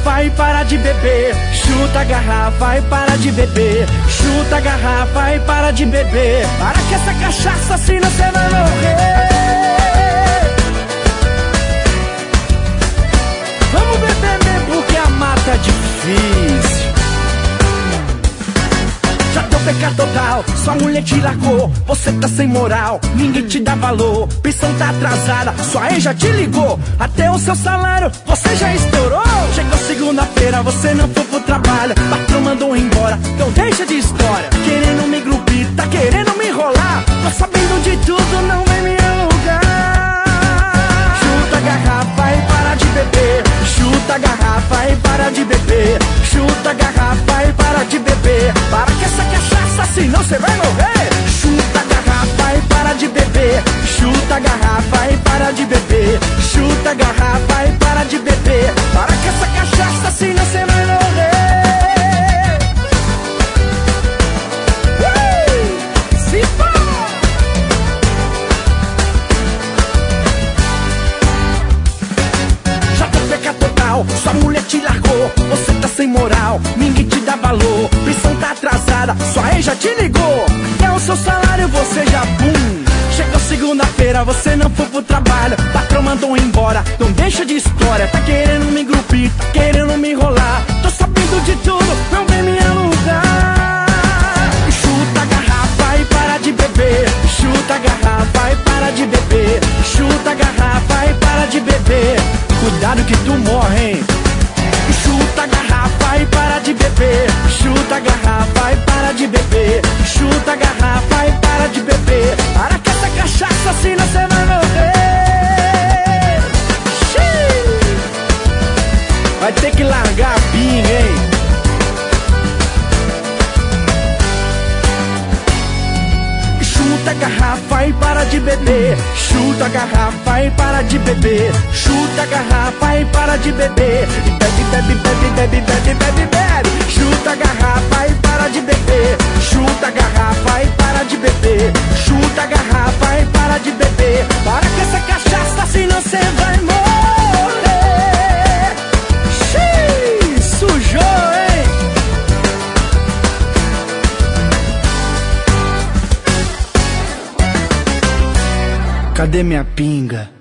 garrafa e para de beber. Chuta a garrafa e para de beber. Chuta a garrafa e para de beber. Para que essa cachaça, senão você vai morrer. Vamos beber mesmo porque a mata é difícil. Já deu pecado total, sua mulher te largou. Você tá sem moral, ninguém te dá valor. Pensão tá atrasada, sua ex já te ligou. Até o seu salário você já estourou. Chegou segunda-feira, você não foi pro trabalho. Patrão mandou embora, então deixa de história. Querendo me grupir, tá querendo me enrolar. Tô sabendo de tudo, não vem me alugar. Chuta a garrafa e para de beber. Chuta a garrafa e para de beber. Chuta a garrafa e para de beber. Para que essa cachaça, senão você vai morrer. Chuta a garrafa e para de beber. Chuta a garrafa e para de beber. Chuta a garrafa e para de beber. Para que essa cachaça, senão você vai morrer. Se for. Já tá pecado total, sua mulher te largou. Você tá sem moral, ninguém te dá valor. Pensão tá atrasada, sua ex já te ligou. Até o seu salário você já bum. Chegou segunda-feira, você não foi pro trabalho. Patrão mandou embora, não deixa de história. Tá querendo me grupir, tá querendo me enrolar. Tô sabendo de tudo, não vem me alugar. Chuta a garrafa e para de beber. Chuta a garrafa e para de beber. Chuta a garrafa e para de beber. Cuidado que tu morre, hein? Chuta a garrafa e para de beber. Chuta a garrafa e para de beber. Chuta a garrafa e para de beber. Para que essa cachaça, senão você vai morrer. Xiii. Vai ter que largar a pinga, hein? Chuta a garrafa e para de beber. Chuta a garrafa e para de beber. Chuta a garrafa e para de beber. E bebe, bebe, bebe, bebe, bebe, bebe, bebe. Chuta a garrafa e para de beber. Chuta a garrafa e para de beber. Chuta a garrafa e para de beber. Para que essa cachaça, senão você vai morrer. Xiii, sujou, hein? Cadê minha pinga?